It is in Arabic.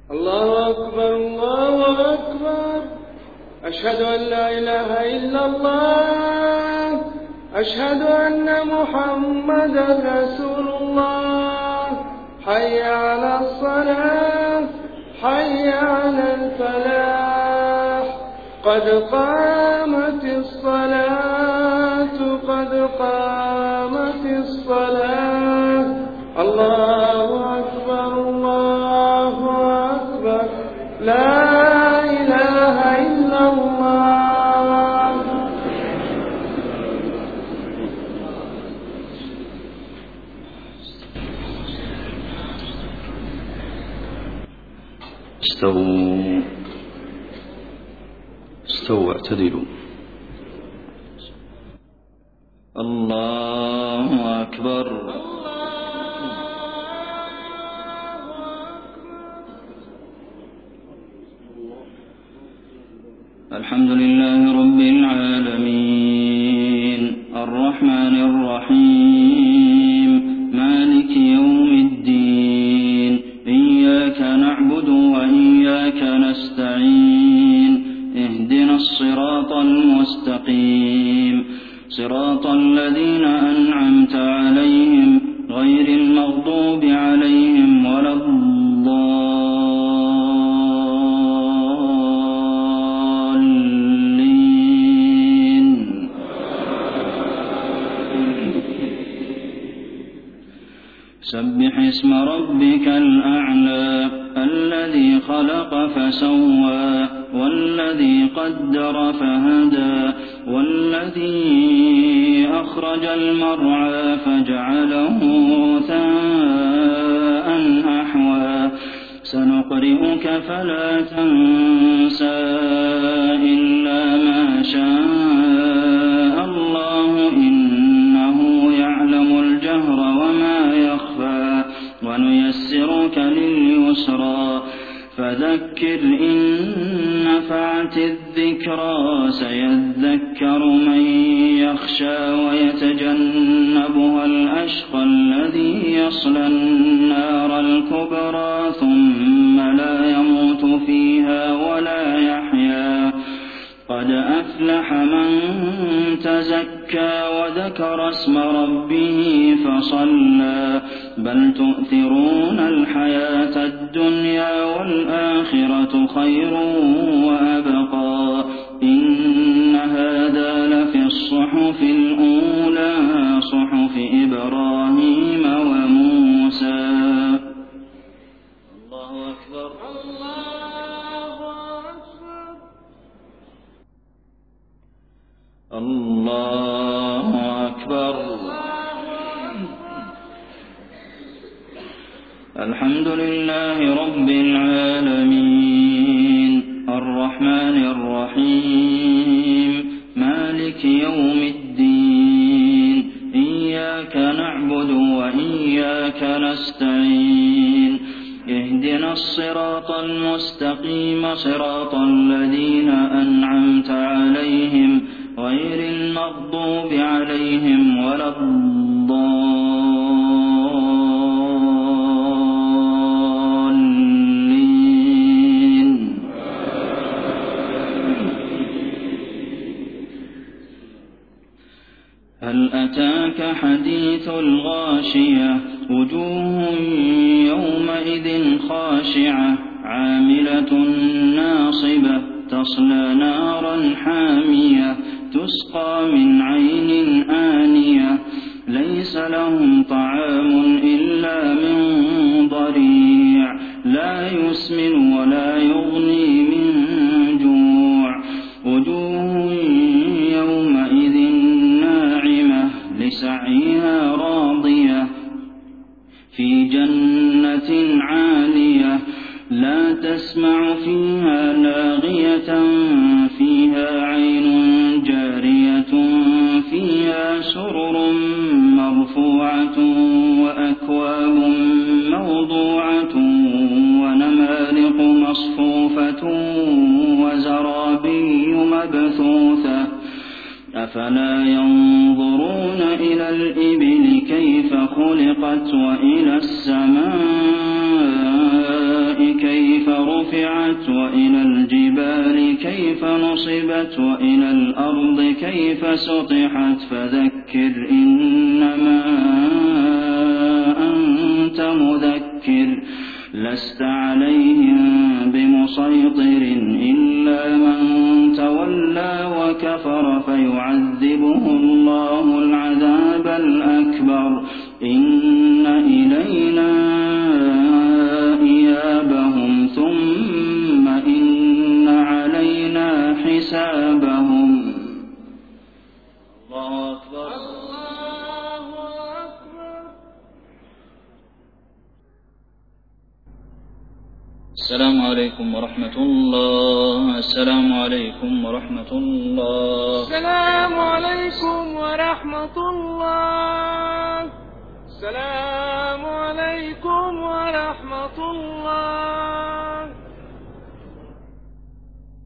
الله أكبر الله أكبر. أشهد أن لا إله إلا الله. أشهد أن محمدا رسول الله. حي على الصلاة حي على الفلاح. قد قامت الصلاة قد قامت الصلاة. الله أكبر الله أكبر. لا إله إلا الله. استووا اعتدلوا. الله أكبر. الحمد لله رب العالمين الرحمن الرحيم مالك يوم الدين إياك نعبد وإياك نستعين اهدنا الصراط المستقيم صراط الذين أنعمت عليهم غير المغضوب عليهم ولا الضالين. سبح اسم ربك الأعلى الذي خلق فسوى والذي قدر فهدى والذي أخرج المرعى فجعله غثاء أحوى. سنقرئك فلا تنسى إلا ما شاء الله إنه يعلم الجهر وما يخفى ونيسرك لليسرى فذكر إن نفعت الذكرى سيذكر من يخشى ويتجنبها الأشقى الذي يصلى النار الكبرى ثم لا يموت فيها ولا يحيا. قد أفلح من تزكى وذكر اسم ربه فصلى بل تؤثرون الحياة الدنيا والآخرة خير وأبقى. إن هذا لفي الصحف الأولى صحف إبراهيم وموسى. الله أكبر. الله أكبر. الحمد لله رب العالمين الرحمن الرحيم مالك يوم الدين إياك نعبد وإياك نستعين اهدنا الصراط المستقيم صراط الذين أنعمت عليهم غير المغضوب عليهم ولا الضالين. هل أتاك حديث الغاشية وجوه يومئذ خاشعة عاملة ناصبة تصلى نارا حامية تسقى من عين آنية ليس لهم طعام إلا من ضريع لا يسمن ولا يغني من جوع. وجوه يومئذ ناعمة لسعيها راضية في جنة عالية لا تسمع فيها لاغية فيها عين جارية فيها سرر مرفوعة وأكواب موضوعة ونمارق مصفوفة وزرابي مبثوثة. أفلا ينظرون إلى الإبل كيف خلقت وإلى السماء كيف كيف رفعت وإلى الجبال كيف نصبت وإلى الأرض كيف سطحت فذكر إنما أنت مذكر لست عليهم بمسيطر إلا من تولى وكفر فيعذبه الله العذاب الأكبر إن إلينا إيابهم ثم إن علينا حسابهم. الله أكبر. السلام عليكم ورحمة الله. السلام عليكم ورحمة الله. السلام عليكم ورحمة الله. السلام عليكم ورحمة الله.